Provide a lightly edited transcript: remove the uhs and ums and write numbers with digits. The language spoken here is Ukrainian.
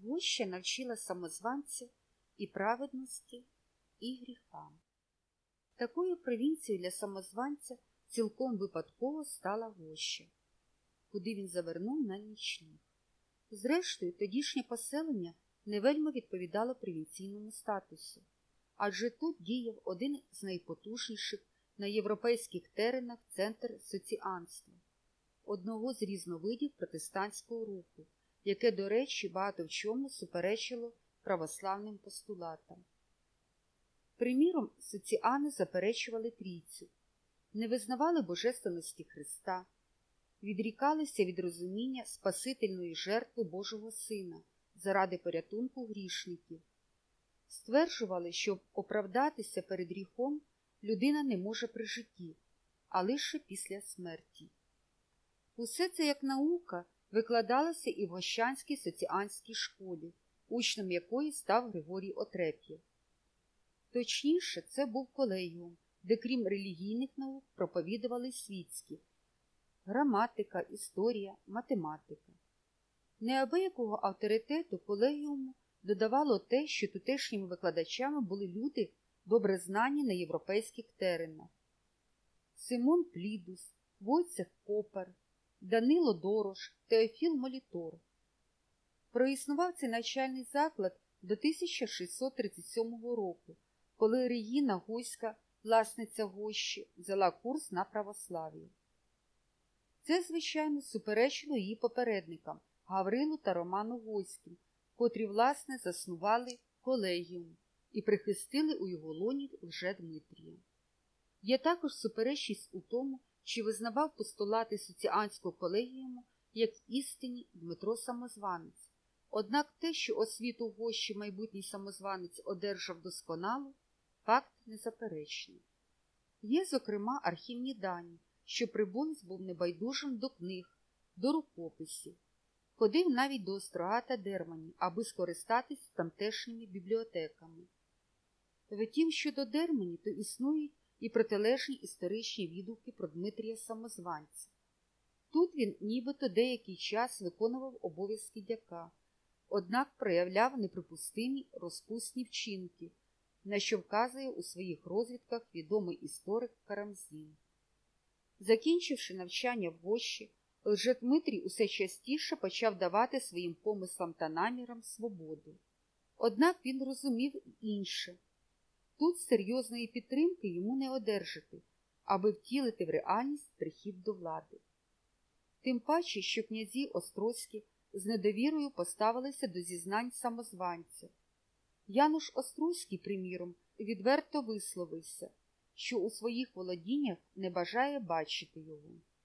Гоща навчила самозванця і праведності, і гріхам. Такою провінцією для самозванця цілком випадково стала Гоща, куди він завернув на нічліг. Зрештою, тодішнє поселення не вельми відповідало провінційному статусу, адже тут діяв один з найпотужніших на європейських теренах центр соціанства, одного з різновидів протестантського руху, яке, до речі, багато в чому суперечило православним постулатам. Приміром, соціани заперечували Трійцю, не визнавали божественності Христа, відрікалися від розуміння спасительної жертви Божого Сина заради порятунку грішників, стверджували, що оправдатися перед гріхом людина не може при житті, а лише після смерті. Усе це як наука викладалося і в Гощанській соціанській школі, учнем якої став Григорій Отреп'єв. Точніше, це був колегіум, де крім релігійних наук проповідували світські – граматика, історія, математика. Неабиякого авторитету колегіуму додавало те, що тутешніми викладачами були люди, добре знані на європейських теренах. Симон Плідус, Войцех Попер, Данило Дорош, Теофіл Молітор. Проіснував цей навчальний заклад до 1637 року, коли Регіна Гуська, власниця Гощі, взяла курс на православ'я. Це, звичайно, суперечило її попередникам Гаврилу та Роману Гойським, котрі, власне, заснували колегіум і прихистили у його лоні Лжедмитрія. Є також суперечність у тому, чи визнавав постулати соціанського колегіуму як істинні Дмитро Самозванець. Однак те, що освіту Гощі майбутній самозванець одержав досконало, факт незаперечний. Є, зокрема, архівні дані, що прибулець був небайдужим до книг, до рукописів. Ходив навіть до Острога та Дермані, аби скористатись тамтешніми бібліотеками. Втім, щодо Дермані, то існують і протилежні історичні відгуки про Дмитрія Самозванця. Тут він нібито деякий час виконував обов'язки дяка, однак проявляв неприпустимі розпусні вчинки, на що вказує у своїх розвідках відомий історик Карамзін. Закінчивши навчання в Гощі, Лжедмитрій усе частіше почав давати своїм помислам та намірам свободу. Однак він розумів і інше. Тут серйозної підтримки йому не одержати, аби втілити в реальність прихід до влади. Тим паче, що князі Острозькі з недовірою поставилися до зізнань самозванця. Януш Острозький, приміром, відверто висловився, що у своїх володіннях не бажає бачити його.